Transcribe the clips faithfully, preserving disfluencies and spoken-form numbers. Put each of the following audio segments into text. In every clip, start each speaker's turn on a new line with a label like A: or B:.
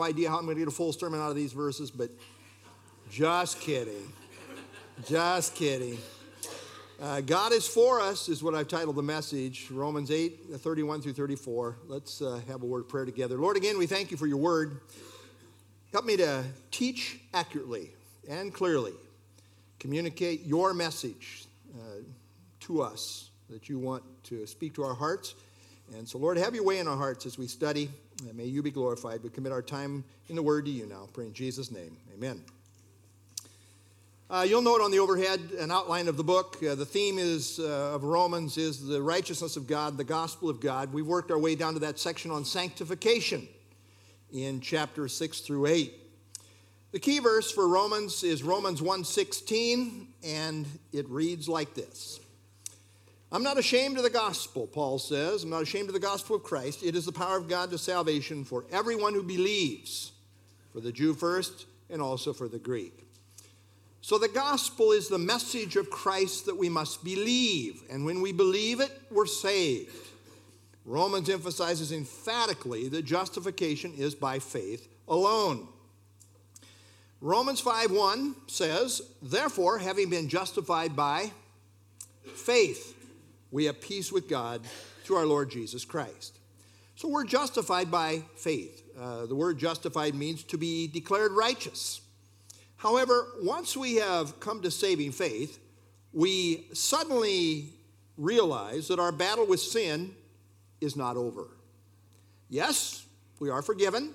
A: idea how I'm going to get a full sermon out of these verses, but just kidding. Just kidding. Uh, God is for us is what I've titled the message, Romans eight, thirty-one through thirty-four. Let's uh, have a word of prayer together. Lord, again, we thank you for your word. Help me to teach accurately and clearly, communicate your message uh, to us that you want to speak to our hearts. And so, Lord, have your way in our hearts as we study. And may you be glorified. We commit our time in the word to you now. Pray in Jesus' name. Amen. Uh, you'll note on the overhead an outline of the book. Uh, the theme is uh, of Romans is the righteousness of God, the gospel of God. We've worked our way down to that section on sanctification in chapters six through eight. The key verse for Romans is Romans one sixteen, and it reads like this. I'm not ashamed of the gospel, Paul says. I'm not ashamed of the gospel of Christ. It is the power of God to salvation for everyone who believes, for the Jew first and also for the Greek. So the gospel is the message of Christ that we must believe. And when we believe it, we're saved. Romans emphasizes emphatically that justification is by faith alone. Romans five one says, therefore, having been justified by faith, we have peace with God through our Lord Jesus Christ. So we're justified by faith. Uh, the word justified means to be declared righteous. However, once we have come to saving faith, we suddenly realize that our battle with sin is not over. Yes, we are forgiven.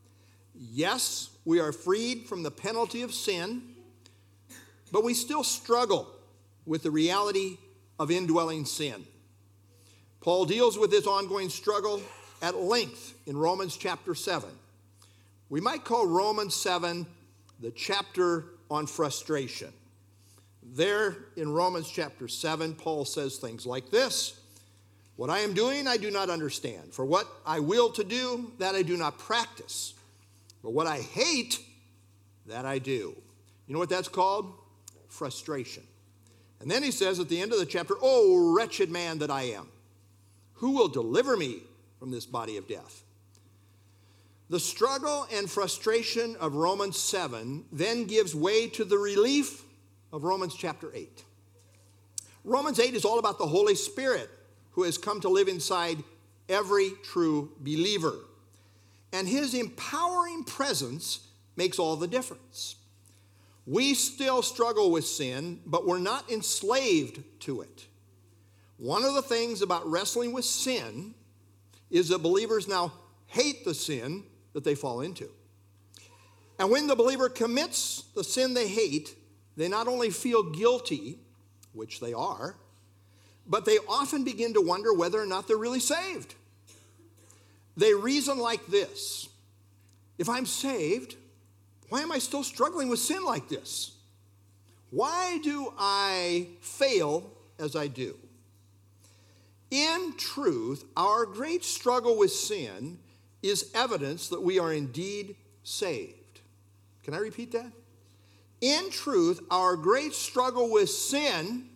A: Yes, we are freed from the penalty of sin, but we still struggle with the reality of indwelling sin. Paul deals with this ongoing struggle at length in Romans chapter seven. We might call Romans seven the chapter on frustration. There in Romans chapter seven, Paul says things like this. What I am doing, I do not understand. For what I will to do, that I do not practice. But what I hate, that I do. You know what that's called? Frustration. And then he says at the end of the chapter, oh, wretched man that I am, who will deliver me from this body of death? The struggle and frustration of Romans seven then gives way to the relief of Romans chapter eight. Romans eight is all about the Holy Spirit who has come to live inside every true believer. And his empowering presence makes all the difference. We still struggle with sin, but we're not enslaved to it. One of the things about wrestling with sin is that believers now hate the sin that they fall into. And when the believer commits the sin they hate, they not only feel guilty, which they are, but they often begin to wonder whether or not they're really saved. They reason like this. If I'm saved, why am I still struggling with sin like this? Why do I fail as I do? In truth, our great struggle with sin is evidence that we are indeed saved. Can I repeat that? In truth, our great struggle with sin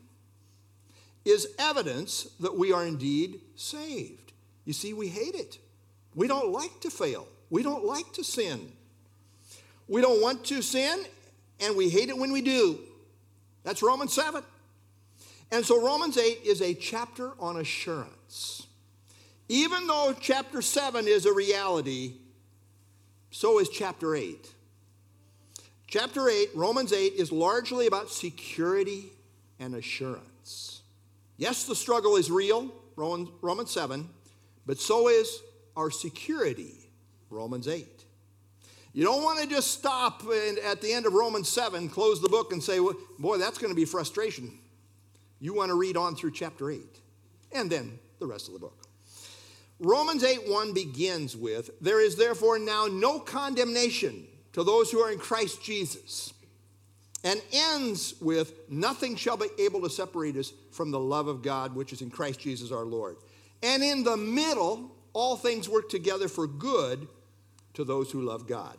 A: is evidence that we are indeed saved. You see, we hate it. We don't like to fail. We don't like to sin. We don't want to sin, and we hate it when we do. That's Romans seven. And so Romans eight is a chapter on assurance. Even though chapter seven is a reality, so is chapter eight. Chapter eight, Romans eight, is largely about security and assurance. Yes, the struggle is real, Romans seven, but so is our security, Romans eight. You don't want to just stop and at the end of Romans seven, close the book and say, well, boy, that's going to be frustration. You want to read on through chapter eight and then the rest of the book. Romans eight one begins with, there is therefore now no condemnation to those who are in Christ Jesus, and ends with, nothing shall be able to separate us from the love of God, which is in Christ Jesus our Lord. And in the middle, all things work together for good to those who love God.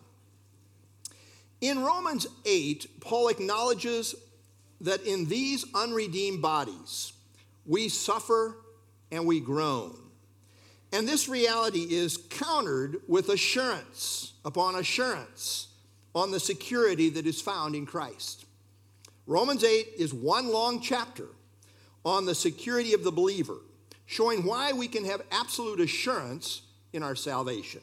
A: In Romans eight, Paul acknowledges that in these unredeemed bodies, we suffer and we groan. And this reality is countered with assurance upon assurance on the security that is found in Christ. Romans eight is one long chapter on the security of the believer, showing why we can have absolute assurance in our salvation.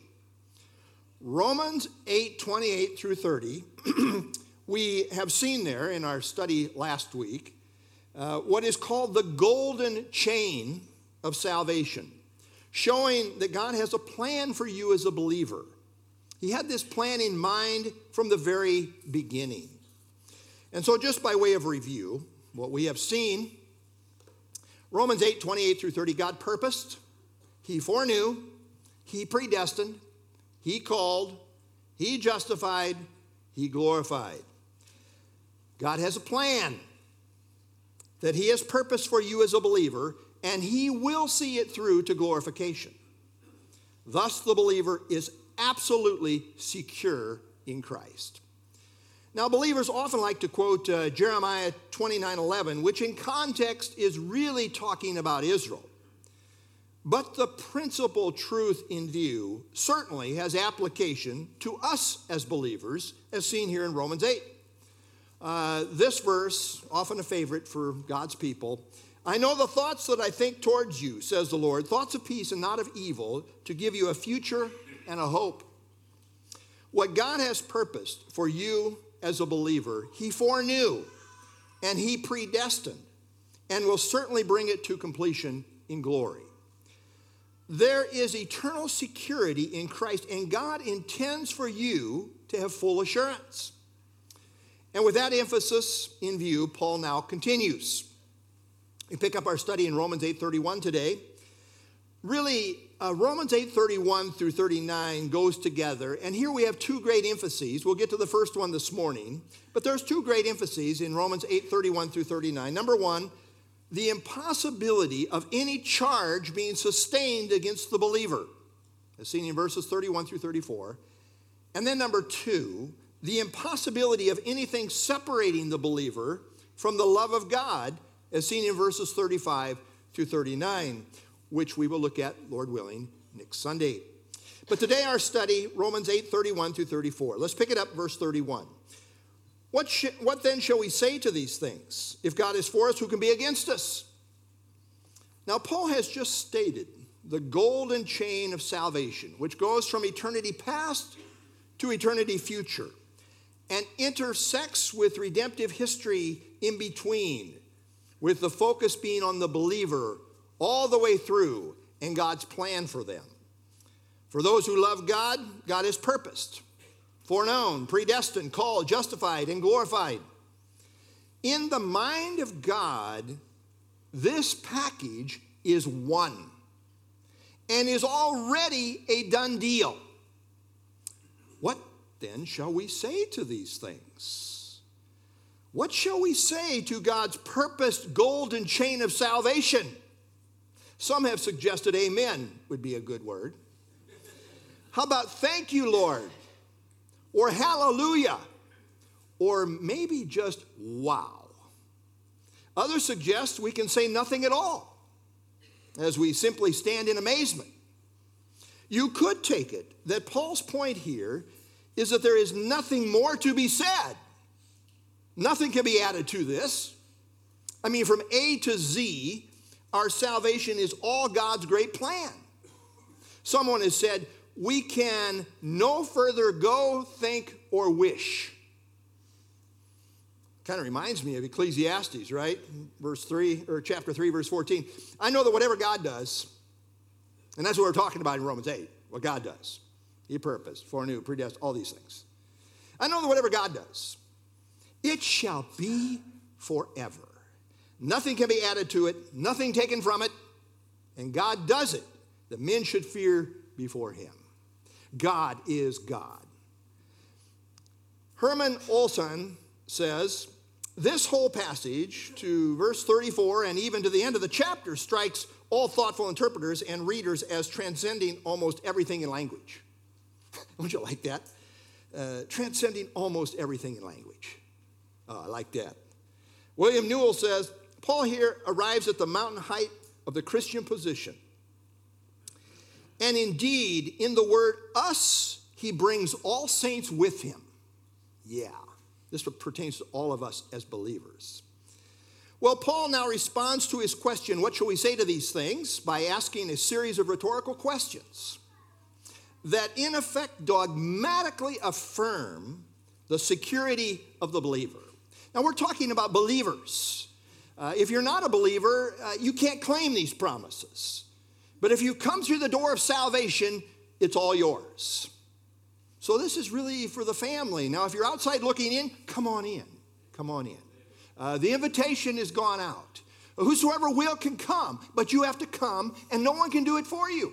A: Romans eight, twenty-eight through thirty, we have seen there in our study last week uh, what is called the golden chain of salvation, showing that God has a plan for you as a believer. He had this plan in mind from the very beginning. And so just by way of review, what we have seen, Romans eight, twenty-eight through thirty, God purposed, he foreknew, he predestined, he called, he justified, he glorified. God has a plan that he has purposed for you as a believer, and he will see it through to glorification. Thus, the believer is absolutely secure in Christ. Now, believers often like to quote uh, Jeremiah twenty-nine eleven, which in context is really talking about Israel. But the principal truth in view certainly has application to us as believers, as seen here in Romans eight. Uh, this verse, often a favorite for God's people, I know the thoughts that I think towards you, says the Lord, thoughts of peace and not of evil, to give you a future and a hope. What God has purposed for you as a believer, he foreknew and he predestined and will certainly bring it to completion in glory. There is eternal security in Christ, and God intends for you to have full assurance. And with that emphasis in view, Paul now continues. We pick up our study in Romans eight thirty-one today. Really, uh, Romans eight thirty-one through thirty-nine goes together, and here we have two great emphases. We'll get to the first one this morning, but there's two great emphases in Romans eight thirty-one through thirty-nine. Number one, the impossibility of any charge being sustained against the believer, as seen in verses thirty-one through thirty-four. And then number two, the impossibility of anything separating the believer from the love of God, as seen in verses thirty-five through thirty-nine, which we will look at, Lord willing, next Sunday. But today our study, Romans eight thirty-one through thirty-four. Let's pick it up, verse thirty-one. What, sh- what then shall we say to these things? If God is for us, who can be against us? Now, Paul has just stated the golden chain of salvation, which goes from eternity past to eternity future and intersects with redemptive history in between, with the focus being on the believer all the way through and God's plan for them. For those who love God, God has purposed, foreknown, predestined, called, justified, and glorified. In the mind of God, this package is one and is already a done deal. What then shall we say to these things? What shall we say to God's purposed golden chain of salvation? Some have suggested amen would be a good word. How about thank you, Lord? Or hallelujah? Or maybe just wow. Others suggest we can say nothing at all, as we simply stand in amazement. You could take it that Paul's point here is that there is nothing more to be said. Nothing can be added to this. I mean, from A to Z, our salvation is all God's great plan. Someone has said, we can no further go, think, or wish. Kind of reminds me of Ecclesiastes, right? Verse three, or chapter three, verse fourteen. I know that whatever God does, and that's what we're talking about in Romans eight, what God does. He purposed, foreknew, predestined, all these things. I know that whatever God does, it shall be forever. Nothing can be added to it, nothing taken from it, and God does it, that men should fear before him. God is God. Herman Olson says, this whole passage to verse thirty-four and even to the end of the chapter strikes all thoughtful interpreters and readers as transcending almost everything in language. Would you like that? Uh, transcending almost everything in language. Oh, I like that. William Newell says, Paul here arrives at the mountain height of the Christian position. And indeed, in the word us, he brings all saints with him. Yeah, this pertains to all of us as believers. Well, Paul now responds to his question, what shall we say to these things, by asking a series of rhetorical questions that in effect dogmatically affirm the security of the believer. Now, we're talking about believers. Uh, if you're not a believer, uh, you can't claim these promises. But if you come through the door of salvation, it's all yours. So this is really for the family. Now, if you're outside looking in, come on in. Come on in. Uh, the invitation has gone out. Whosoever will can come, but you have to come, and no one can do it for you.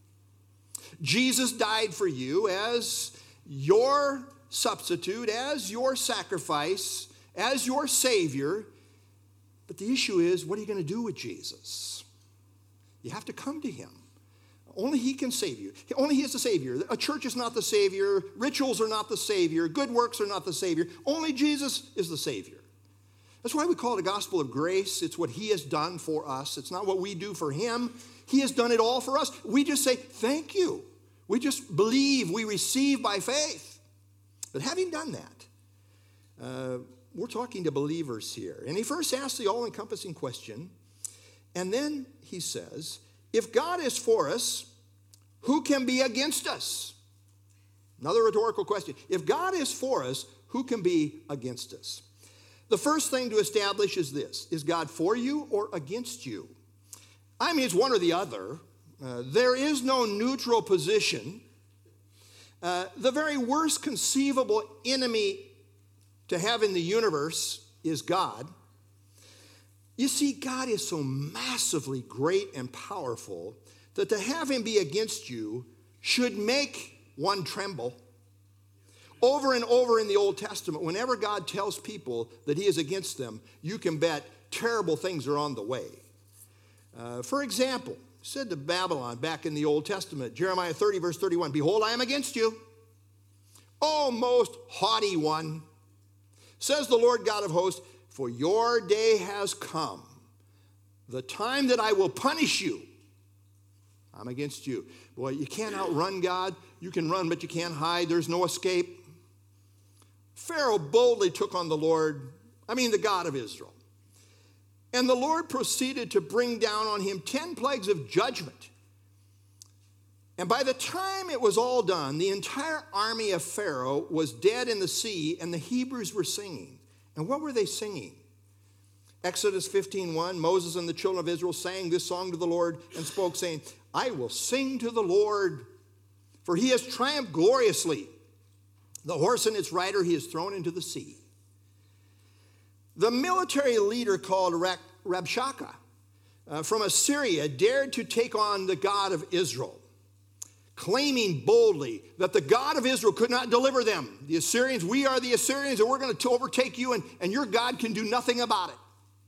A: Jesus died for you as your substitute, as your sacrifice, as your Savior. But the issue is, what are you going to do with Jesus? You have to come to him. Only he can save you. Only he is the Savior. A church is not the Savior. Rituals are not the Savior. Good works are not the Savior. Only Jesus is the Savior. That's why we call it a gospel of grace. It's what he has done for us. It's not what we do for him. He has done it all for us. We just say, thank you. We just believe. We receive by faith. But having done that, uh, we're talking to believers here. And he first asks the all-encompassing question, and then he says, if God is for us, who can be against us? Another rhetorical question. If God is for us, who can be against us? The first thing to establish is this. Is God for you or against you? I mean, it's one or the other. Uh, there is no neutral position. Uh, the very worst conceivable enemy to have in the universe is God. You see, God is so massively great and powerful that to have him be against you should make one tremble. Over and over in the Old Testament, whenever God tells people that he is against them, you can bet terrible things are on the way. Uh, for example, said to Babylon back in the Old Testament, Jeremiah thirty, verse thirty-one, behold, I am against you, O most haughty one, says the Lord God of hosts, for your day has come, the time that I will punish you. I'm against you. Boy, you can't outrun God. You can run, but you can't hide. There's no escape. Pharaoh boldly took on the Lord, I mean the God of Israel. And the Lord proceeded to bring down on him ten plagues of judgment. And by the time it was all done, the entire army of Pharaoh was dead in the sea, and the Hebrews were singing. And what were they singing? Exodus fifteen one, Moses and the children of Israel sang this song to the Lord and spoke, saying, I will sing to the Lord, for he has triumphed gloriously. The horse and its rider he has thrown into the sea. The military leader called Rabshakeh uh, from Assyria dared to take on the God of Israel, claiming boldly that the God of Israel could not deliver them. The Assyrians, we are the Assyrians, and we're going to overtake you, and, and your God can do nothing about it.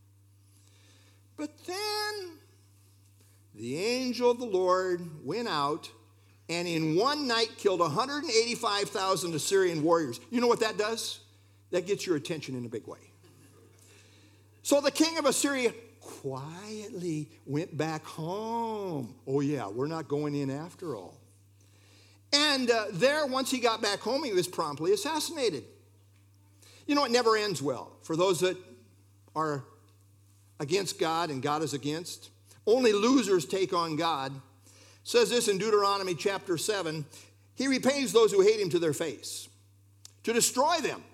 A: But then the angel of the Lord went out and in one night killed one hundred eighty-five thousand Assyrian warriors. You know what that does? That gets your attention in a big way. So the king of Assyria quietly went back home. Oh yeah, we're not going in after all. And uh, there, once he got back home, he was promptly assassinated. You know, it never ends well for those that are against God and God is against. Only losers take on God. It says this in Deuteronomy chapter seven. He repays those who hate him to their face, to destroy them.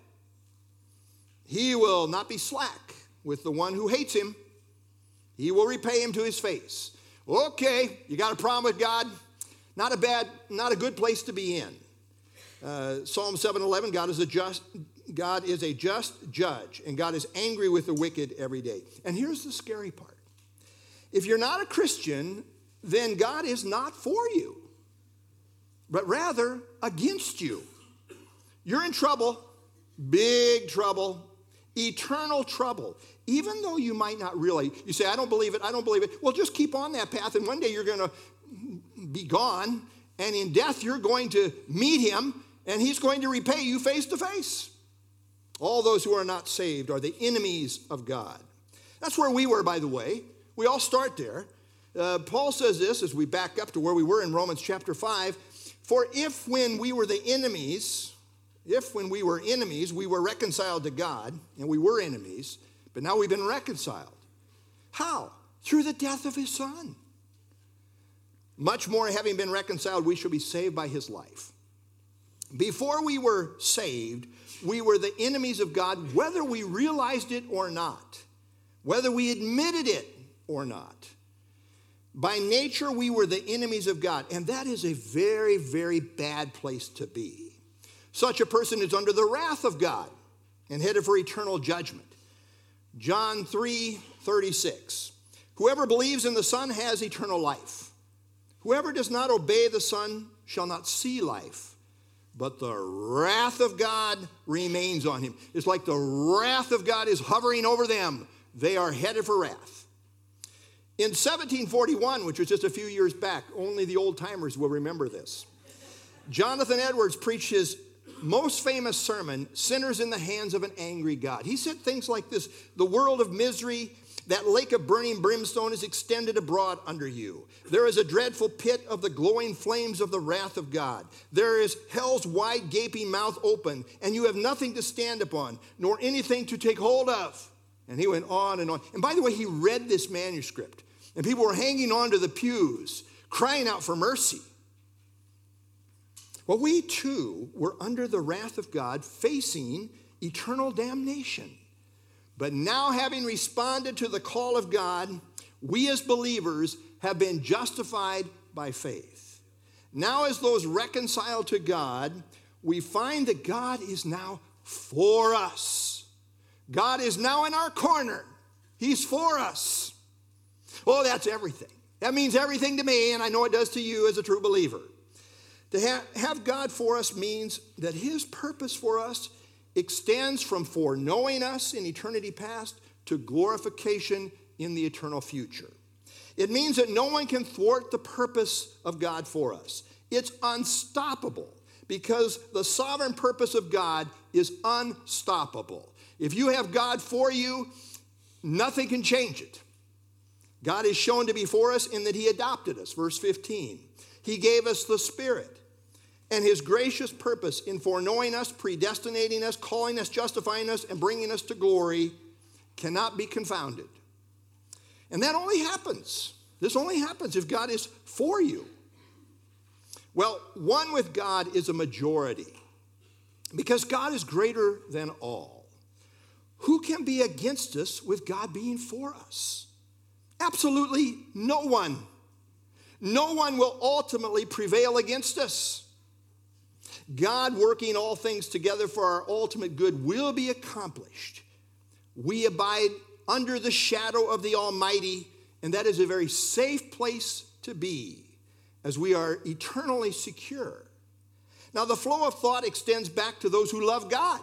A: He will not be slack with the one who hates him. He will repay him to his face. Okay, you got a problem with God? Not a bad, not a good place to be in. Uh, Psalm seven eleven, God is a just, God is a just judge, and God is angry with the wicked every day. And here's the scary part. If you're not a Christian, then God is not for you, but rather against you. You're in trouble, big trouble, eternal trouble. Even though you might not really, you say, I don't believe it, I don't believe it. Well, just keep on that path, and one day you're going to be gone, and in death you're going to meet him, and he's going to repay you face to face. All those who are not saved are the enemies of God. That's where we were, by the way. We all start there. Uh, Paul says this as we back up to where we were in Romans chapter five. For if when we were the enemies, if when we were enemies, we were reconciled to God, and we were enemies, but now we've been reconciled. How? Through the death of his Son. Much more, having been reconciled, we shall be saved by his life. Before we were saved, we were the enemies of God, whether we realized it or not, whether we admitted it or not. By nature, we were the enemies of God, and that is a very, very bad place to be. Such a person is under the wrath of God and headed for eternal judgment. John three thirty-six. Whoever believes in the Son has eternal life. Whoever does not obey the Son shall not see life, but the wrath of God remains on him. It's like the wrath of God is hovering over them. They are headed for wrath. In seventeen forty-one, which was just a few years back, only the old timers will remember this, Jonathan Edwards preached his most famous sermon, Sinners in the Hands of an Angry God. He said things like this: the world of misery, that lake of burning brimstone is extended abroad under you. There is a dreadful pit of the glowing flames of the wrath of God. There is hell's wide gaping mouth open, and you have nothing to stand upon, nor anything to take hold of. And he went on and on. And by the way, he read this manuscript, and people were hanging on to the pews, crying out for mercy. Well, we too were under the wrath of God, facing eternal damnation. But now, having responded to the call of God, we as believers have been justified by faith. Now, as those reconciled to God, we find that God is now for us. God is now in our corner. He's for us. Oh, that's everything. That means everything to me, and I know it does to you as a true believer. To ha- have God for us means that his purpose for us extends from foreknowing us in eternity past to glorification in the eternal future. It means that no one can thwart the purpose of God for us. It's unstoppable because the sovereign purpose of God is unstoppable. If you have God for you, nothing can change it. God is shown to be for us in that he adopted us. Verse fifteen. He gave us the Spirit. And his gracious purpose in foreknowing us, predestinating us, calling us, justifying us, and bringing us to glory cannot be confounded. And that only happens. This only happens if God is for you. Well, one with God is a majority because God is greater than all. Who can be against us with God being for us? Absolutely no one. No one will ultimately prevail against us. God working all things together for our ultimate good will be accomplished. We abide under the shadow of the Almighty, and that is a very safe place to be as we are eternally secure. Now, the flow of thought extends back to those who love God,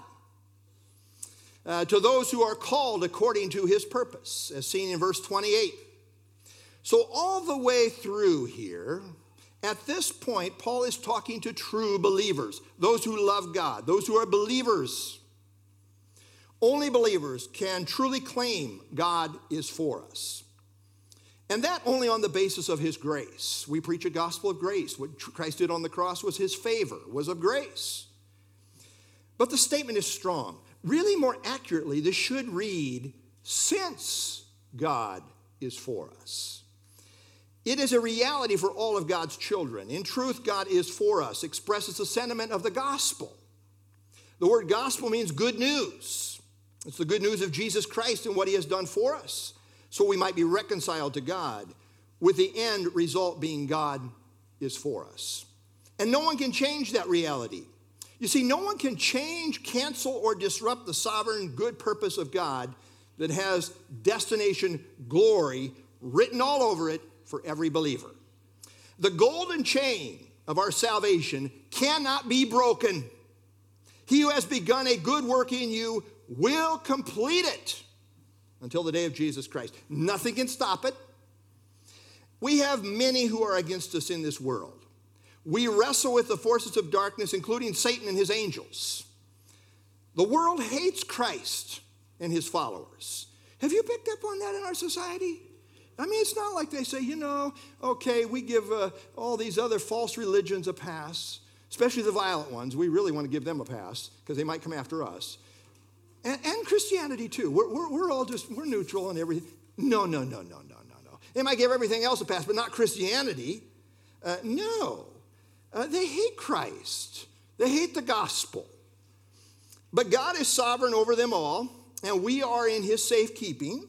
A: uh, to those who are called according to his purpose, as seen in verse twenty-eight. So all the way through here, at this point, Paul is talking to true believers, those who love God, those who are believers. Only believers can truly claim God is for us. And that only on the basis of his grace. We preach a gospel of grace. What Christ did on the cross was his favor, was of grace. But the statement is strong. Really, more accurately, this should read, since God is for us. It is a reality for all of God's children. In truth, God is for us, expresses the sentiment of the gospel. The word gospel means good news. It's the good news of Jesus Christ and what he has done for us, so we might be reconciled to God, with the end result being God is for us. And no one can change that reality. You see, no one can change, cancel, or disrupt the sovereign good purpose of God that has destination glory written all over it for every believer. The golden chain of our salvation cannot be broken. He who has begun a good work in you will complete it until the day of Jesus Christ. Nothing can stop it. We have many who are against us in this world. We wrestle with the forces of darkness, including Satan and his angels. The world hates Christ and his followers. Have you picked up on that in our society? I mean, it's not like they say, you know, okay, we give uh, all these other false religions a pass, especially the violent ones. We really want to give them a pass because they might come after us. And, and Christianity, too. We're, we're, we're all just, we're neutral and everything. No, no, no, no, no, no, no. They might give everything else a pass, but not Christianity. Uh, no. Uh, they hate Christ. They hate the gospel. But God is sovereign over them all, and we are in his safekeeping.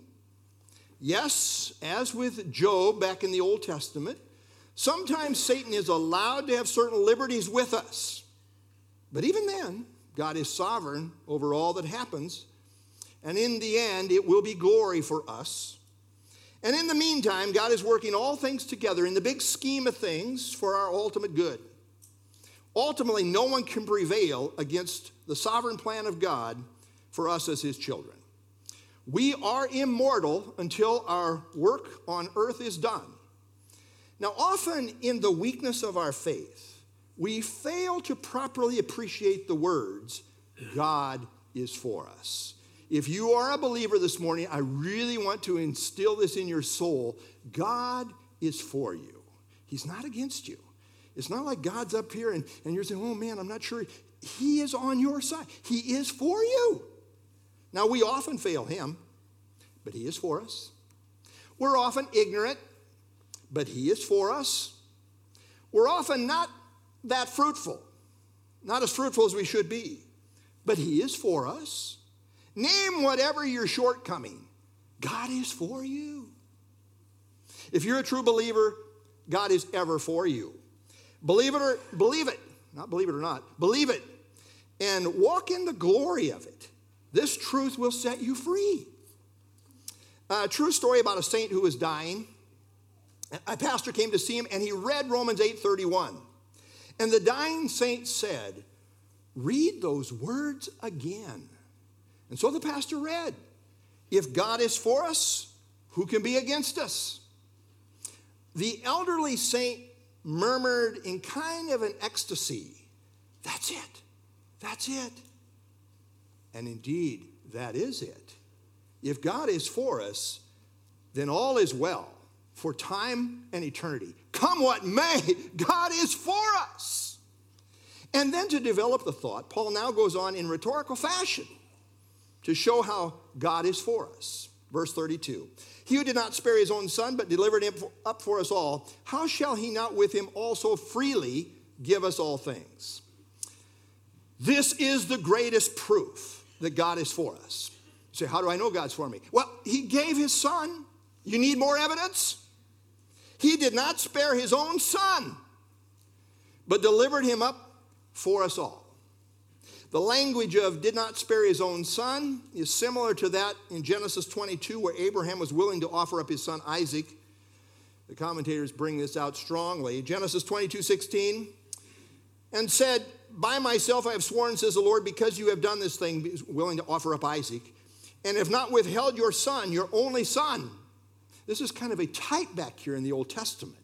A: Yes, as with Job back in the Old Testament, sometimes Satan is allowed to have certain liberties with us. But even then, God is sovereign over all that happens. And in the end, it will be glory for us. And in the meantime, God is working all things together in the big scheme of things for our ultimate good. Ultimately, no one can prevail against the sovereign plan of God for us as his children. We are immortal until our work on earth is done. Now, often in the weakness of our faith, we fail to properly appreciate the words, God is for us. If you are a believer this morning, I really want to instill this in your soul. God is for you. He's not against you. It's not like God's up here and, and you're saying, oh man, I'm not sure. He is on your side. He is for you. Now, we often fail him, but he is for us. We're often ignorant, but he is for us. We're often not that fruitful, not as fruitful as we should be, but he is for us. Name whatever your shortcoming, God is for you. If you're a true believer, God is ever for you. Believe it or believe it, not believe it or not, believe it, and walk in the glory of it. This truth will set you free. A true story about a saint who was dying. A pastor came to see him, and he read Romans eight thirty-one. And the dying saint said, read those words again. And so the pastor read, if God is for us, who can be against us? The elderly saint murmured in kind of an ecstasy, that's it, that's it. And indeed, that is it. If God is for us, then all is well for time and eternity. Come what may, God is for us. And then to develop the thought, Paul now goes on in rhetorical fashion to show how God is for us. Verse thirty-two, he who did not spare his own son, but delivered him up for us all, how shall he not with him also freely give us all things? This is the greatest proof that God is for us. You say, how do I know God's for me? Well, he gave his son. You need more evidence? He did not spare his own son, but delivered him up for us all. The language of did not spare his own son is similar to that in Genesis twenty-two, where Abraham was willing to offer up his son Isaac. The commentators bring this out strongly. Genesis twenty-two sixteen, and said, by myself I have sworn, says the Lord, because you have done this thing, willing to offer up Isaac, and have not withheld your son, your only son. This is kind of a type back here in the Old Testament.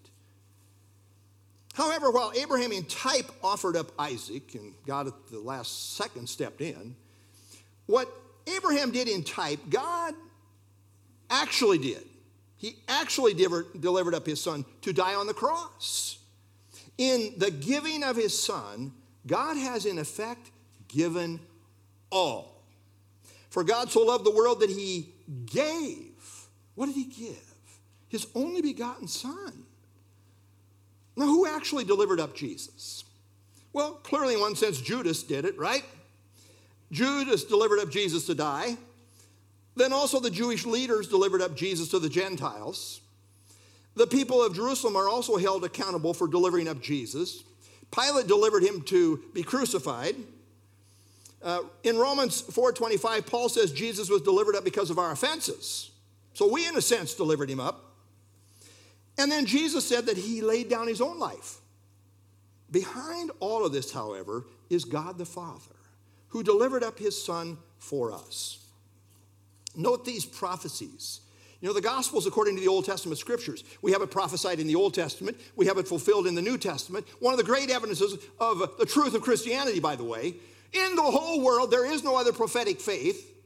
A: However, while Abraham in type offered up Isaac, and God at the last second stepped in, what Abraham did in type, God actually did. He actually delivered up his son to die on the cross. In the giving of his son, God has in effect given all. For God so loved the world that he gave. What did he give? His only begotten son. Now, who actually delivered up Jesus? Well, clearly in one sense, Judas did it, right? Judas delivered up Jesus to die. Then also the Jewish leaders delivered up Jesus to the Gentiles. The people of Jerusalem are also held accountable for delivering up Jesus. Pilate delivered him to be crucified. Uh, in Romans four twenty-five, Paul says Jesus was delivered up because of our offenses. So we, in a sense, delivered him up. And then Jesus said that he laid down his own life. Behind all of this, however, is God the Father, who delivered up his son for us. Note these prophecies. You know, the Gospels, according to the Old Testament scriptures, we have it prophesied in the Old Testament. We have it fulfilled in the New Testament. One of the great evidences of the truth of Christianity, by the way, in the whole world, there is no other prophetic faith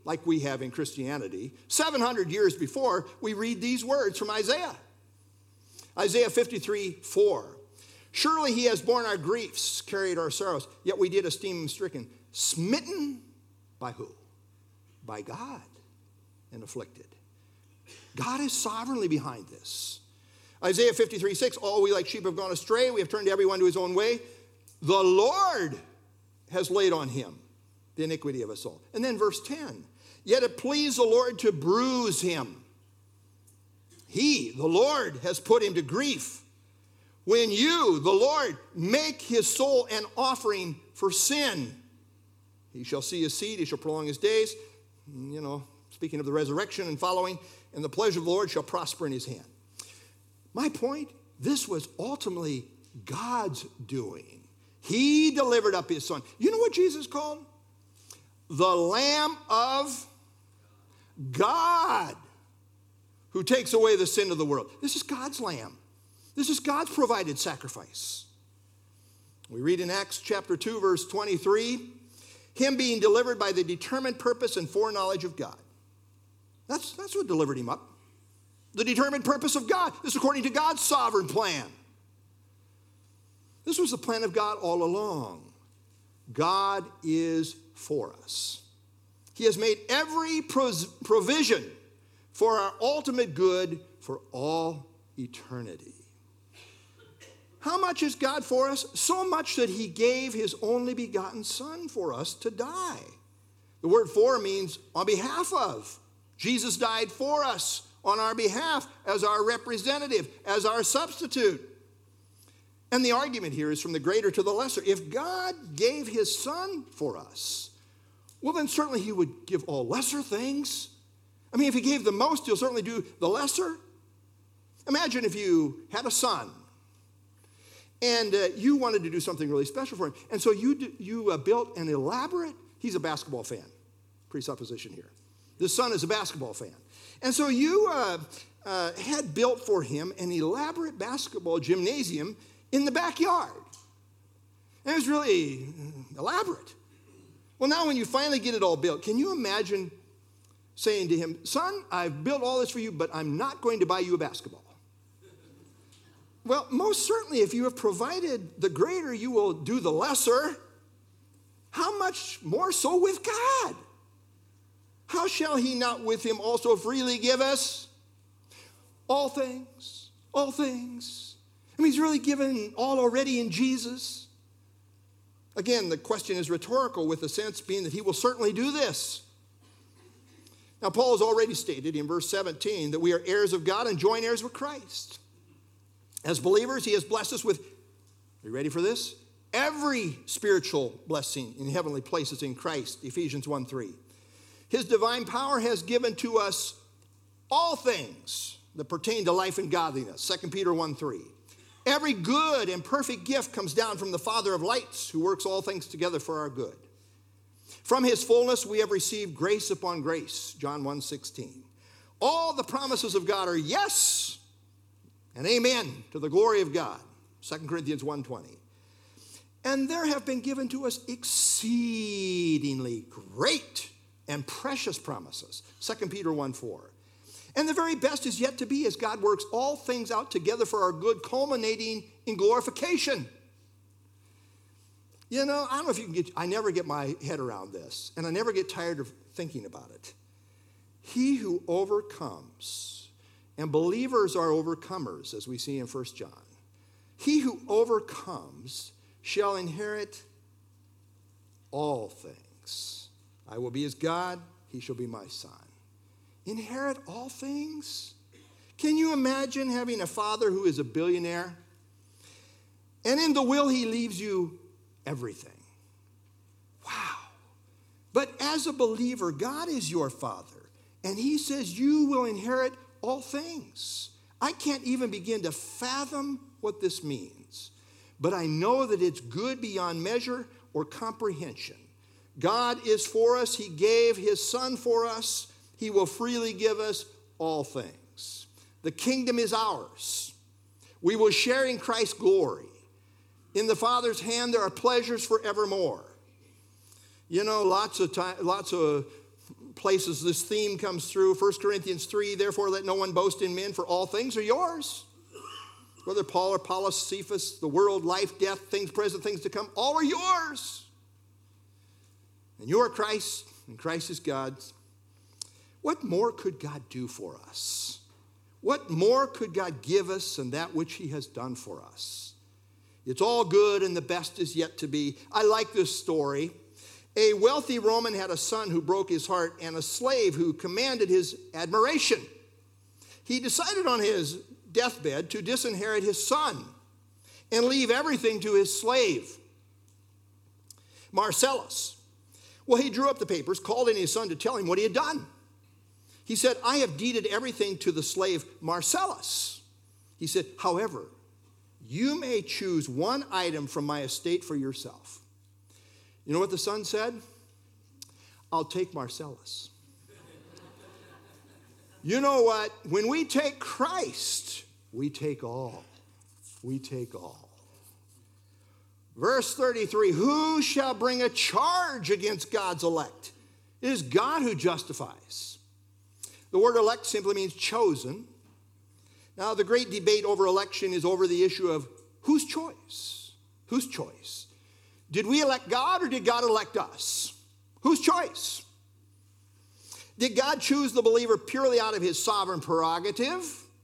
A: like we have in Christianity. seven hundred years before, we read these words from Isaiah. Isaiah fifty-three, four. Surely he has borne our griefs, carried our sorrows, yet we did esteem him stricken. Smitten by who? By God and afflicted. God is sovereignly behind this. Isaiah fifty-three, six. All we like sheep have gone astray. We have turned everyone to his own way. The Lord has laid on him the iniquity of us all. And then verse ten. Yet it pleased the Lord to bruise him. He, the Lord, has put him to grief. When you, the Lord, make his soul an offering for sin, he shall see his seed, he shall prolong his days. You know, speaking of the resurrection and following, and the pleasure of the Lord shall prosper in his hand. My point, this was ultimately God's doing. He delivered up his son. You know what Jesus called? The Lamb of God, who takes away the sin of the world. This is God's lamb. This is God's provided sacrifice. We read in Acts chapter two, verse twenty-three, him being delivered by the determined purpose and foreknowledge of God. That's, that's what delivered him up. The determined purpose of God. This is according to God's sovereign plan. This was the plan of God all along. God is for us. He has made every provision for our ultimate good for all eternity. How much is God for us? So much that he gave his only begotten son for us to die. The word for means on behalf of. Jesus died for us on our behalf as our representative, as our substitute. And the argument here is from the greater to the lesser. If God gave his son for us, well, then certainly he would give all lesser things. I mean, if he gave the most, he'll certainly do the lesser. Imagine if you had a son and uh, you wanted to do something really special for him. And so you, do, you uh, built an elaborate, he's a basketball fan, presupposition here. This son is a basketball fan. And so you uh, uh, had built for him an elaborate basketball gymnasium in the backyard. And it was really elaborate. Well, now when you finally get it all built, can you imagine saying to him, son, I've built all this for you, but I'm not going to buy you a basketball? Well, most certainly if you have provided the greater, you will do the lesser. How much more so with God? How shall he not with him also freely give us all things? All things. I mean, he's really given all already in Jesus. Again, the question is rhetorical with the sense being that he will certainly do this. Now, Paul has already stated in verse seventeen that we are heirs of God and joint heirs with Christ. As believers, he has blessed us with, are you ready for this? Every spiritual blessing in heavenly places in Christ, Ephesians one three. His divine power has given to us all things that pertain to life and godliness, Second Peter one three. Every good and perfect gift comes down from the Father of lights, who works all things together for our good. From his fullness we have received grace upon grace, John one sixteen. All the promises of God are yes and amen to the glory of God, Second Corinthians one twenty. And there have been given to us exceedingly great and precious promises, Second Peter one four. And the very best is yet to be as God works all things out together for our good, culminating in glorification. You know, I don't know if you can get, I never get my head around this, and I never get tired of thinking about it. He who overcomes, and believers are overcomers, as we see in First John. He who overcomes shall inherit all things. I will be his God, he shall be my son. Inherit all things? Can you imagine having a father who is a billionaire? And in the will, he leaves you everything. Wow. But as a believer, God is your father, and he says you will inherit all things. I can't even begin to fathom what this means, but I know that it's good beyond measure or comprehension. God is for us. He gave his son for us. He will freely give us all things. The kingdom is ours. We will share in Christ's glory. In the Father's hand there are pleasures forevermore. You know, lots of time, lots of places this theme comes through. First Corinthians three, therefore let no one boast in men, for all things are yours. Whether Paul or Apollos, Cephas, the world, life, death, things present, things to come, all are yours. And you are Christ, and Christ is God's. What more could God do for us? What more could God give us than that which he has done for us? It's all good and the best is yet to be. I like this story. A wealthy Roman had a son who broke his heart and a slave who commanded his admiration. He decided on his deathbed to disinherit his son and leave everything to his slave, Marcellus. Well, he drew up the papers, called in his son to tell him what he had done. He said, I have deeded everything to the slave Marcellus. He said, however, you may choose one item from my estate for yourself. You know what the son said? I'll take Marcellus. You know what? When we take Christ, we take all. We take all. Verse thirty-three, who shall bring a charge against God's elect? It is God who justifies. The word elect simply means chosen. Now, the great debate over election is over the issue of whose choice? Whose choice? Did we elect God or did God elect us? Whose choice? Did God choose the believer purely out of his sovereign prerogative?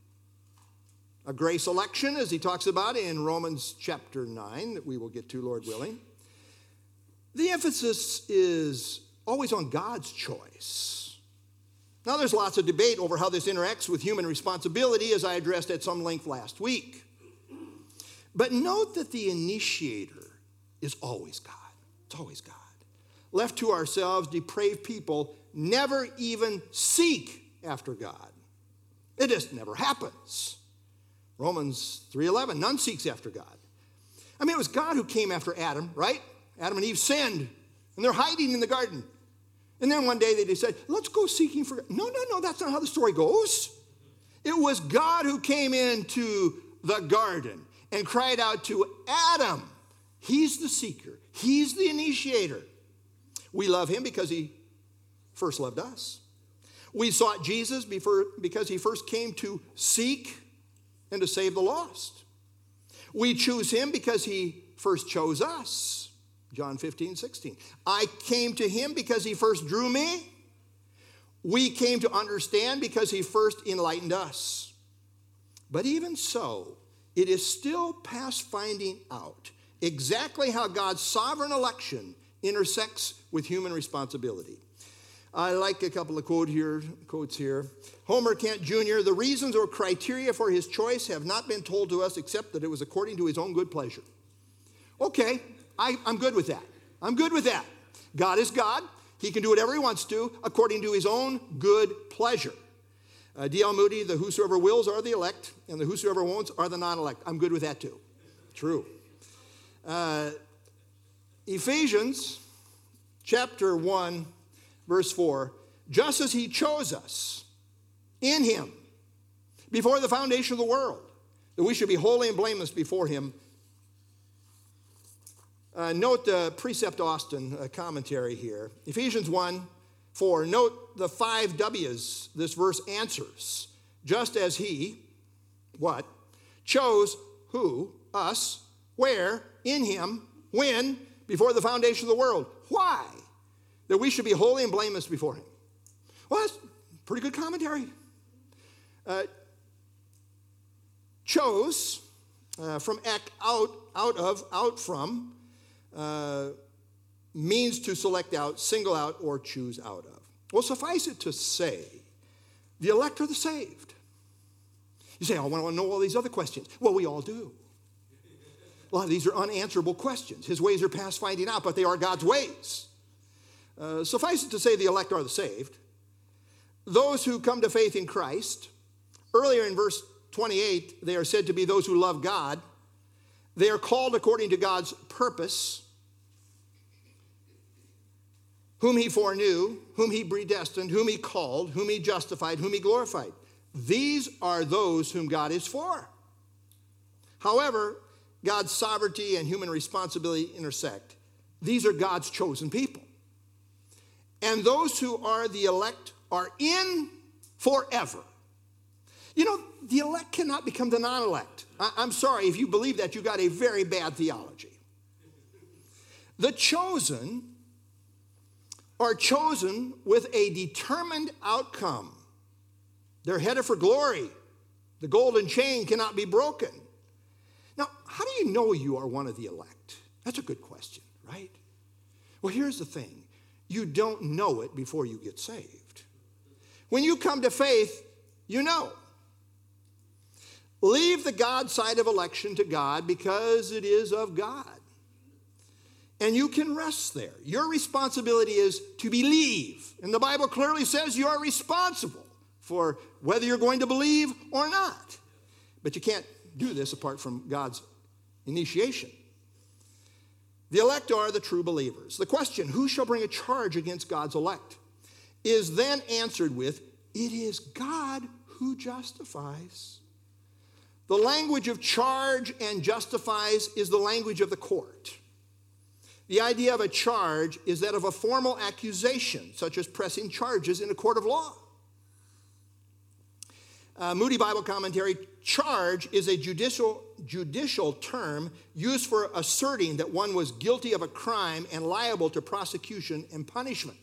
A: A grace election, as he talks about in Romans chapter nine, that we will get to, Lord willing. The emphasis is always on God's choice. Now, there's lots of debate over how this interacts with human responsibility, as I addressed at some length last week. But note that the initiator is always God. It's always God. Left to ourselves, depraved people never even seek after God. It just never happens. Romans three eleven, none seeks after God. I mean, it was God who came after Adam, right? Adam and Eve sinned, and they're hiding in the garden. And then one day they decided, let's go seeking for God. No, no, no, that's not how the story goes. It was God who came into the garden and cried out to Adam. He's the seeker. He's the initiator. We love him because he first loved us. We sought Jesus before, because he first came to seek and to save the lost. We choose him because he first chose us. John fifteen, sixteen. I came to him because he first drew me. We came to understand because he first enlightened us. But even so, it is still past finding out exactly how God's sovereign election intersects with human responsibility. I like a couple of quote here, quotes here. Homer Kent Junior, the reasons or criteria for his choice have not been told to us except that it was according to his own good pleasure. Okay, I, I'm good with that. I'm good with that. God is God. He can do whatever he wants to according to his own good pleasure. Uh, D L Moody, the whosoever wills are the elect, and the whosoever won't are the non-elect. I'm good with that too. True. Uh, Ephesians chapter one, verse four, just as he chose us in him before the foundation of the world, that we should be holy and blameless before him. Uh, note the Precept Austin uh, commentary here. Ephesians one, four. Note the five W's this verse answers. Just as he, what? Chose who? Us. Where? In him. When? Before the foundation of the world. Why? That we should be holy and blameless before him. Well, that's pretty good commentary. Uh, chose, uh, from ek, out, out of, out from, uh, means to select out, single out, or choose out of. Well, suffice it to say, the elect are the saved. You say, oh, I want to know all these other questions. Well, we all do. A lot of these are unanswerable questions. His ways are past finding out, but they are God's ways. Uh, suffice it to say, the elect are the saved. Those who come to faith in Christ, earlier in verse twenty-eight, they are said to be those who love God. They are called according to God's purpose, whom he foreknew, whom he predestined, whom he called, whom he justified, whom he glorified. These are those whom God is for. However, God's sovereignty and human responsibility intersect. These are God's chosen people. and those who are the elect are in forever. You know, the elect cannot become the non-elect. I- I'm sorry, if you believe that, you got a very bad theology. The chosen are chosen with a determined outcome. They're headed for glory. The golden chain cannot be broken. Now, how do you know you are one of the elect? That's a good question, right? Well, here's the thing. You don't know it before you get saved. When you come to faith, you know. Leave the God side of election to God because it is of God. And you can rest there. Your responsibility is to believe. And the Bible clearly says you are responsible for whether you're going to believe or not. But you can't do this apart from God's initiation. The elect are the true believers. The question, who shall bring a charge against God's elect, is then answered with, it is God who justifies. The language of charge and justifies is the language of the court. The idea of a charge is that of a formal accusation, such as pressing charges in a court of law. Uh, Moody Bible Commentary, charge is a judicial, judicial term used for asserting that one was guilty of a crime and liable to prosecution and punishment.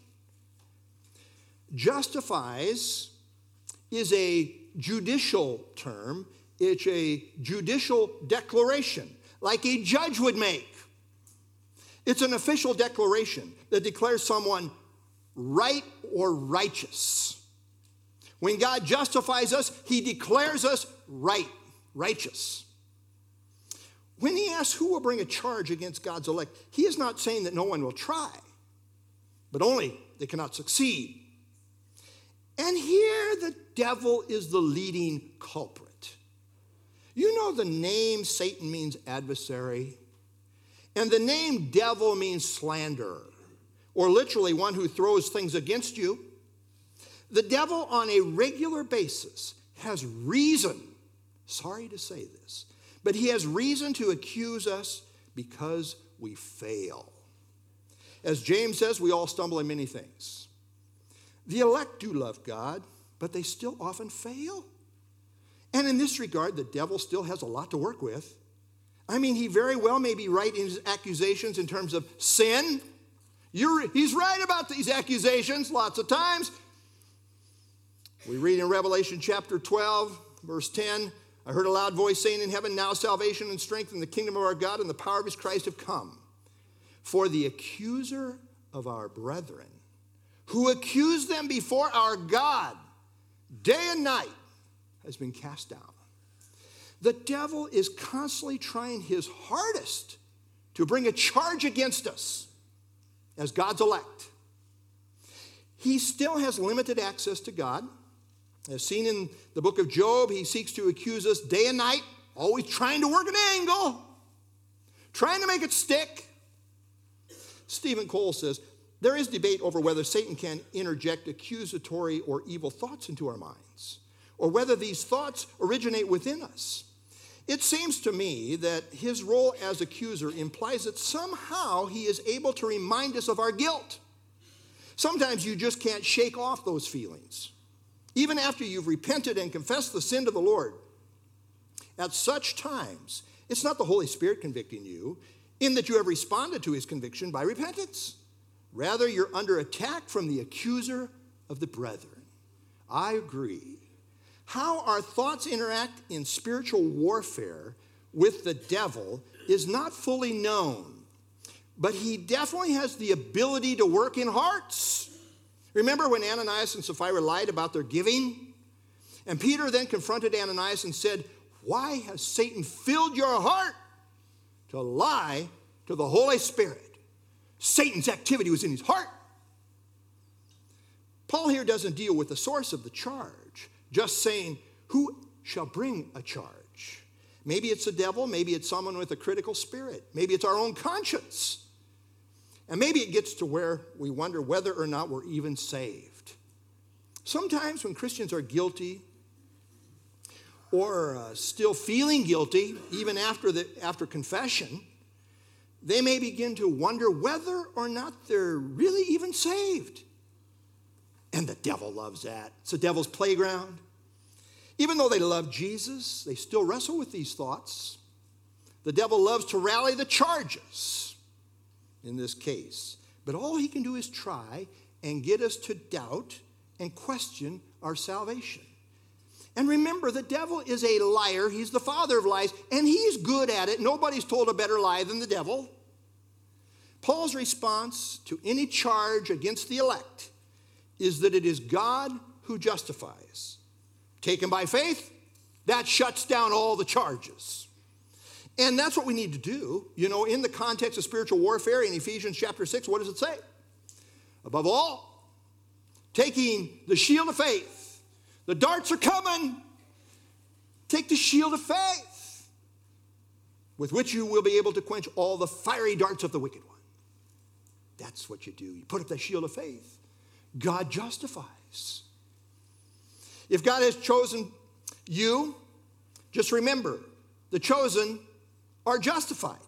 A: Justifies is a judicial term. It's a judicial declaration, like a judge would make. It's an official declaration that declares someone right or righteous. When God justifies us, he declares us right, righteous. When he asks who will bring a charge against God's elect, he is not saying that no one will try, but only they cannot succeed. And here the devil is the leading culprit. You know the name Satan means adversary, and the name devil means slanderer, or literally one who throws things against you. The devil on a regular basis has reason, sorry to say this, but he has reason to accuse us because we fail. As James says, we all stumble in many things. The elect do love God, but they still often fail. And in this regard, the devil still has a lot to work with. I mean, he very well may be right in his accusations in terms of sin. You're, he's right about these accusations lots of times. We read in Revelation chapter twelve, verse ten, I heard a loud voice saying in heaven, now salvation and strength in the kingdom of our God and the power of his Christ have come. For the accuser of our brethren, who accused them before our God day and night, has been cast down. The devil is constantly trying his hardest to bring a charge against us as God's elect. He still has limited access to God. As seen in the book of Job, he seeks to accuse us day and night, always trying to work an angle, trying to make it stick. Stephen Cole says, there is debate over whether Satan can interject accusatory or evil thoughts into our minds, or whether these thoughts originate within us. It seems to me that his role as accuser implies that somehow he is able to remind us of our guilt. Sometimes you just can't shake off those feelings, even after you've repented and confessed the sin to the Lord. At such times, it's not the Holy Spirit convicting you, in that you have responded to his conviction by repentance. Rather, you're under attack from the accuser of the brethren. I agree. How our thoughts interact in spiritual warfare with the devil is not fully known, but he definitely has the ability to work in hearts. Remember when Ananias and Sapphira lied about their giving? And Peter then confronted Ananias and said, why has Satan filled your heart to lie to the Holy Spirit? Satan's activity was in his heart. Paul here doesn't deal with the source of the charge, just saying, who shall bring a charge? Maybe it's the devil, maybe it's someone with a critical spirit, maybe it's our own conscience. And maybe it gets to where we wonder whether or not we're even saved. Sometimes when Christians are guilty or uh, still feeling guilty, even after, the, after confession, they may begin to wonder whether or not they're really even saved. And the devil loves that. It's the devil's playground. Even though they love Jesus, they still wrestle with these thoughts. The devil loves to rally the charges in this case. But all he can do is try and get us to doubt and question our salvation. And remember, the devil is a liar. He's the father of lies, and he's good at it. Nobody's told a better lie than the devil. Paul's response to any charge against the elect is that it is God who justifies. Taken by faith, that shuts down all the charges. And that's what we need to do. You know, in the context of spiritual warfare in Ephesians chapter six, what does it say? Above all, taking the shield of faith. The darts are coming. Take the shield of faith, with which you will be able to quench all the fiery darts of the wicked one. That's what you do. You put up that shield of faith. God justifies. If God has chosen you, just remember, the chosen are justified.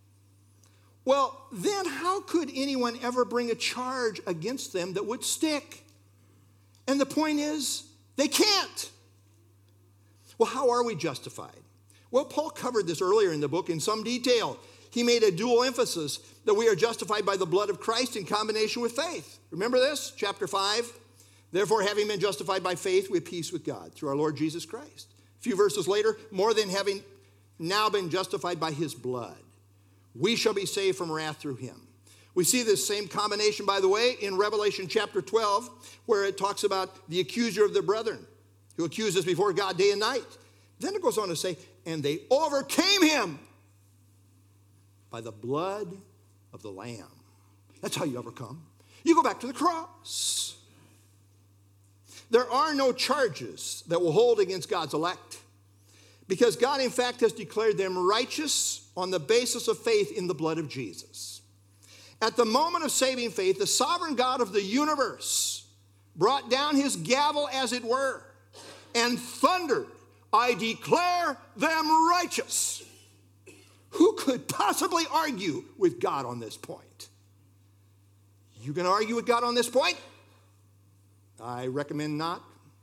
A: Well, then how could anyone ever bring a charge against them that would stick? And the point is, they can't. Well, how are we justified? Well, Paul covered this earlier in the book in some detail. He made a dual emphasis that we are justified by the blood of Christ in combination with faith. Remember this? Chapter five. Therefore, having been justified by faith, we have peace with God through our Lord Jesus Christ. A few verses later, more than having now been justified by his blood, we shall be saved from wrath through him. We see this same combination, by the way, in Revelation chapter twelve, where it talks about the accuser of the brethren, who accuses before God day and night. Then it goes on to say, and they overcame him by the blood of the Lamb. That's how you overcome. You go back to the cross. There are no charges that will hold against God's elect, because God, in fact, has declared them righteous on the basis of faith in the blood of Jesus. At the moment of saving faith, the sovereign God of the universe brought down his gavel, as it were, and thundered, I declare them righteous. Who could possibly argue with God on this point? You going to argue with God on this point? I recommend not.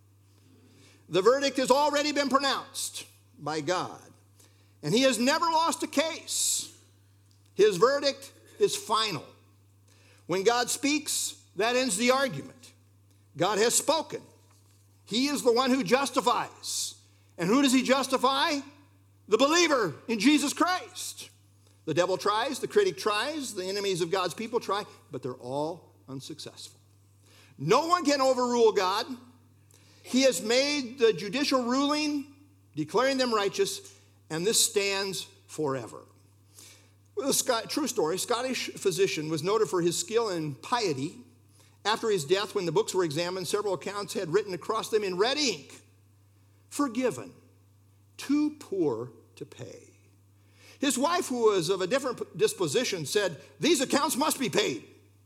A: The verdict has already been pronounced by God, and he has never lost a case. His verdict is final. When God speaks, that ends the argument. God has spoken. He is the one who justifies. And who does he justify? The believer in Jesus Christ. The devil tries, the critic tries, the enemies of God's people try, but they're all unsuccessful. No one can overrule God. He has made the judicial ruling, declaring them righteous, and this stands forever. Well, a Scot- true story, a Scottish physician was noted for his skill and piety. After his death, when the books were examined, several accounts had written across them in red ink, forgiven, too poor to pay. His wife, who was of a different disposition, said, these accounts must be paid.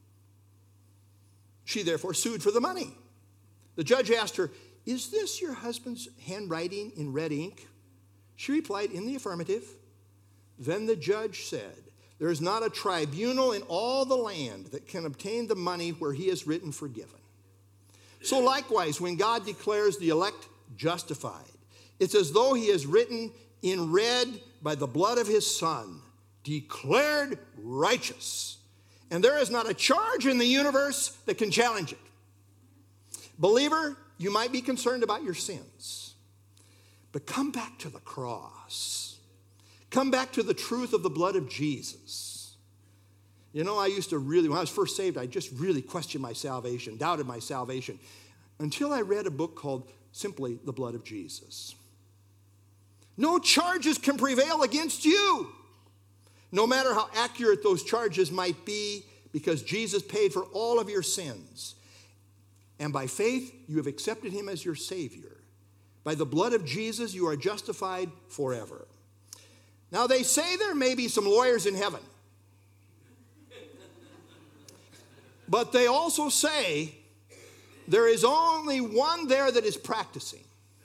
A: She therefore sued for the money. The judge asked her, is this your husband's handwriting in red ink? She replied, in the affirmative. Then the judge said, there is not a tribunal in all the land that can obtain the money where he has written forgiven. So likewise, when God declares the elect justified, it's as though he has written in red by the blood of his Son, declared righteous. And there is not a charge in the universe that can challenge it. Believer, you might be concerned about your sins, but come back to the cross. Come back to the truth of the blood of Jesus. You know, I used to really, when I was first saved, I just really questioned my salvation, doubted my salvation, until I read a book called simply The Blood of Jesus. No charges can prevail against you, no matter how accurate those charges might be, because Jesus paid for all of your sins. And by faith, you have accepted him as your Savior. By the blood of Jesus, you are justified forever. Now, they say there may be some lawyers in heaven, but they also say there is only one there that is practicing,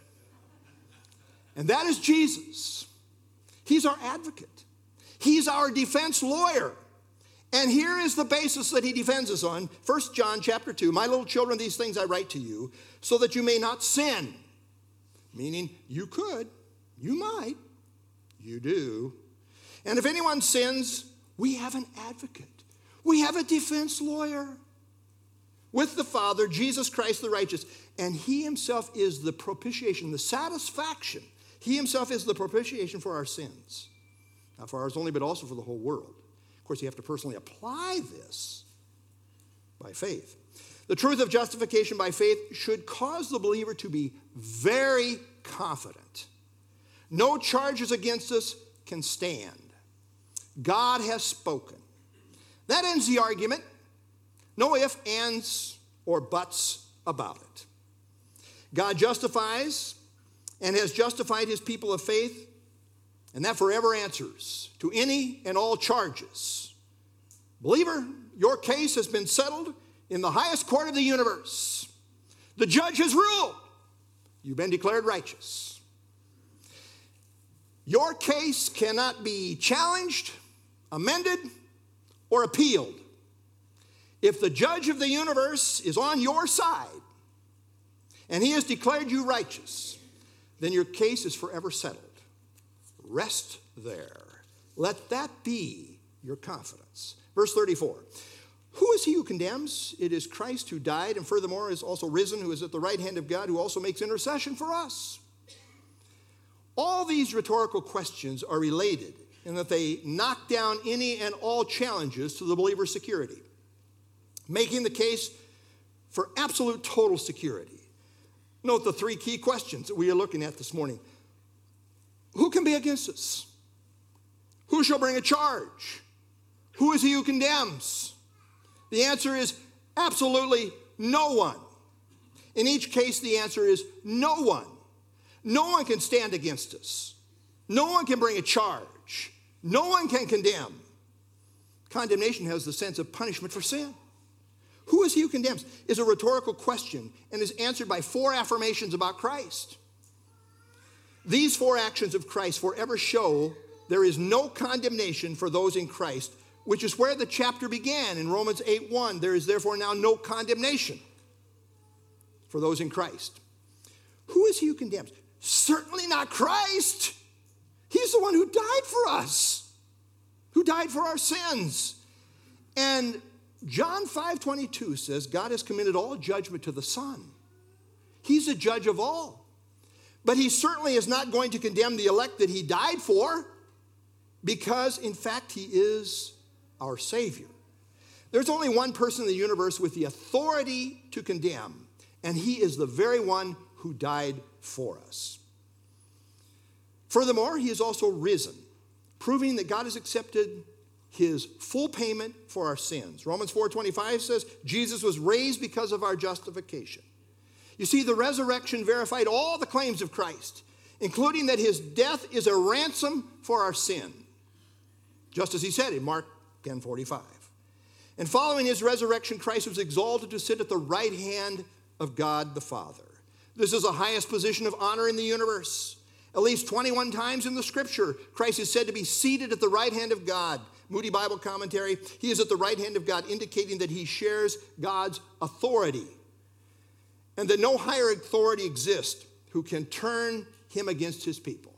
A: and that is Jesus. He's our advocate. He's our defense lawyer. And here is the basis that he defends us on. First John chapter two, my little children, these things I write to you, so that you may not sin. Meaning you could, you might, you do. And if anyone sins, we have an advocate. We have a defense lawyer with the Father, Jesus Christ the righteous. And he himself is the propitiation, the satisfaction. He himself is the propitiation for our sins. Not for ours only, but also for the whole world. Of course, you have to personally apply this by faith. The truth of justification by faith should cause the believer to be very confident. No charges against us can stand. God has spoken. That ends the argument. No ifs, ands, or buts about it. God justifies and has justified his people of faith, and that forever answers to any and all charges. Believer, your case has been settled in the highest court of the universe. The judge has ruled. You've been declared righteous. Your case cannot be challenged, amended, or appealed. If the judge of the universe is on your side and he has declared you righteous, then your case is forever settled. Rest there. Let that be your confidence. Verse thirty-four. Who is he who condemns? It is Christ who died and furthermore is also risen, who is at the right hand of God, who also makes intercession for us. All these rhetorical questions are related in that they knock down any and all challenges to the believer's security, making the case for absolute total security. Note the three key questions that we are looking at this morning. Who can be against us? Who shall bring a charge? Who is he who condemns? The answer is absolutely no one. In each case, the answer is no one. No one can stand against us. No one can bring a charge. No one can condemn. Condemnation has the sense of punishment for sin. Who is he who condemns? Is a rhetorical question and is answered by four affirmations about Christ. These four actions of Christ forever show there is no condemnation for those in Christ, which is where the chapter began in Romans eight one. There is therefore now no condemnation for those in Christ. Who is he who condemns? Certainly not Christ. He's the one who died for us, who died for our sins. And John five twenty-two says God has committed all judgment to the Son. He's a judge of all. But he certainly is not going to condemn the elect that he died for, because in fact he is our Savior. There's only one person in the universe with the authority to condemn, and he is the very one who died for us. Furthermore, he is also risen, proving that God has accepted his full payment for our sins. Romans four twenty-five says Jesus was raised because of our justification. You see, the resurrection verified all the claims of Christ, including that his death is a ransom for our sin, just as he said in Mark ten forty-five. And following his resurrection, Christ was exalted to sit at the right hand of God the Father. This is the highest position of honor in the universe. At least twenty-one times in the scripture, Christ is said to be seated at the right hand of God. Moody Bible Commentary, he is at the right hand of God, indicating that he shares God's authority and that no higher authority exists who can turn him against his people.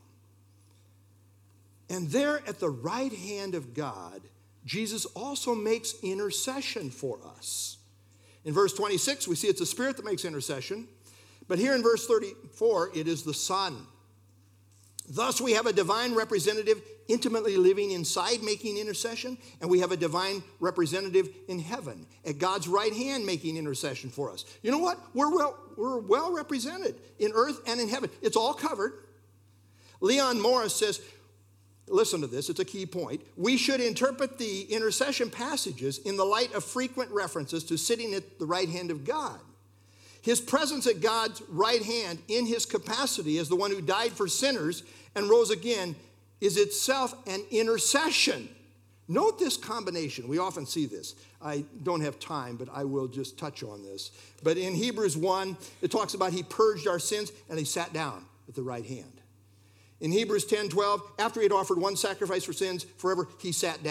A: And there at the right hand of God, Jesus also makes intercession for us. In verse twenty-six, we see it's the Spirit that makes intercession. But here in verse thirty-four, it is the Son. Thus, we have a divine representative intimately living inside, making intercession, and we have a divine representative in heaven at God's right hand making intercession for us. You know what? We're well, we're well represented in earth and in heaven. It's all covered. Leon Morris says, listen to this, it's a key point. We should interpret the intercession passages in the light of frequent references to sitting at the right hand of God. His presence at God's right hand in his capacity as the one who died for sinners and rose again is itself an intercession. Note this combination. We often see this. I don't have time, but I will just touch on this. But in Hebrews one, it talks about he purged our sins and he sat down at the right hand. In Hebrews ten twelve, after he had offered one sacrifice for sins forever, he sat down.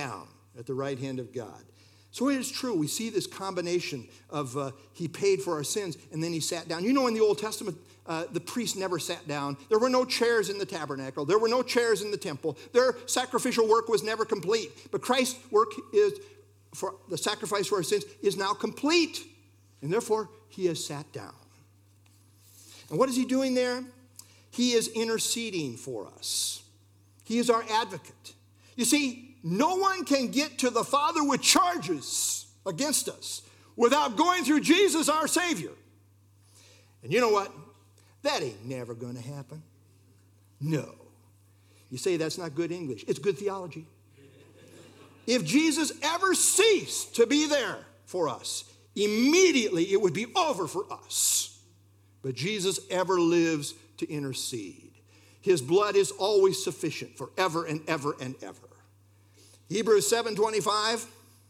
A: at the right hand of God. So it is true. We see this combination of uh, he paid for our sins and then he sat down. You know, in the Old Testament, uh, the priest never sat down. There were no chairs in the tabernacle. There were no chairs in the temple. Their sacrificial work was never complete. But Christ's work is for the sacrifice for our sins is now complete. And therefore, he has sat down. And what is he doing there? He is interceding for us. He is our advocate. You see, no one can get to the Father with charges against us without going through Jesus, our Savior. And you know what? That ain't never going to happen. No. You say that's not good English. It's good theology. If Jesus ever ceased to be there for us, immediately it would be over for us. But Jesus ever lives to intercede. His blood is always sufficient forever and ever and ever. Hebrews seven twenty-five.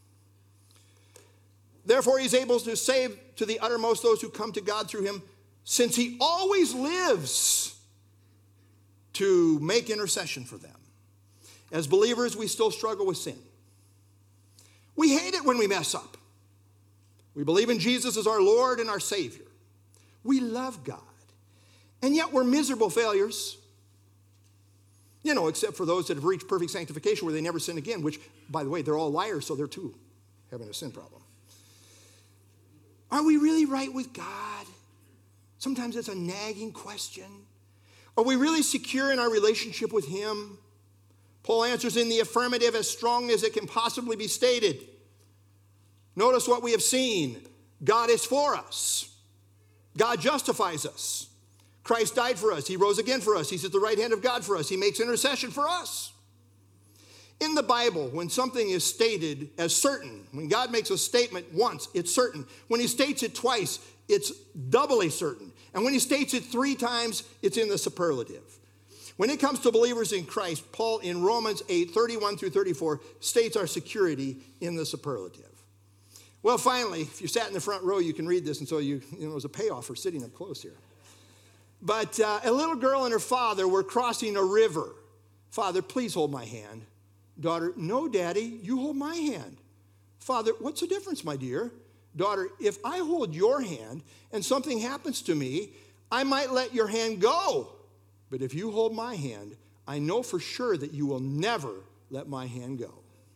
A: Therefore he's able to save to the uttermost those who come to God through him, since he always lives to make intercession for them. As believers, we still struggle with sin. We hate it when we mess up. We believe in Jesus as our Lord and our Savior. We love God. And yet we're miserable failures. You know, except for those that have reached perfect sanctification where they never sin again, which, by the way, they're all liars, so they're too having a sin problem. Are we really right with God? Sometimes it's a nagging question. Are we really secure in our relationship with him? Paul answers in the affirmative as strong as it can possibly be stated. Notice what we have seen. God is for us. God justifies us. Christ died for us. He rose again for us. He's at the right hand of God for us. He makes intercession for us. In the Bible, when something is stated as certain, when God makes a statement once, it's certain. When he states it twice, it's doubly certain. And when he states it three times, it's in the superlative. When it comes to believers in Christ, Paul in Romans eight, thirty-one through thirty-four states our security in the superlative. Well, finally, if you sat in the front row, you can read this, and so you, you know, it was a payoff for sitting up close here. But uh, a little girl and her father were crossing a river. Father, please hold my hand. Daughter, no, Daddy, you hold my hand. Father, what's the difference, my dear? Daughter, if I hold your hand and something happens to me, I might let your hand go. But if you hold my hand, I know for sure that you will never let my hand go.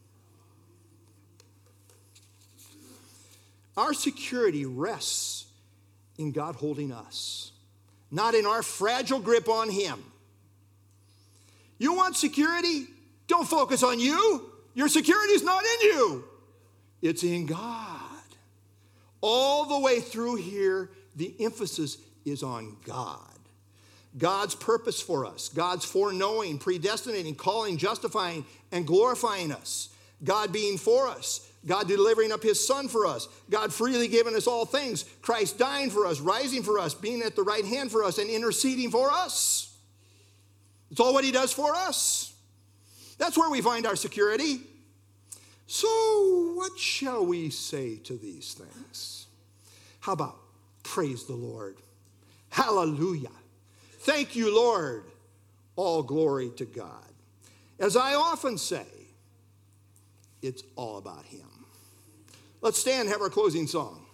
A: Our security rests in God holding us, not in our fragile grip on him. You want security? Don't focus on you. Your security is not in you. It's in God. All the way through here, the emphasis is on God. God's purpose for us. God's foreknowing, predestinating, calling, justifying, and glorifying us. God being for us. God delivering up his son for us. God freely giving us all things. Christ dying for us, rising for us, being at the right hand for us, and interceding for us. It's all what he does for us. That's where we find our security. So what shall we say to these things? How about praise the Lord? Hallelujah. Thank you, Lord. All glory to God. As I often say, it's all about him. Let's stand and have our closing song.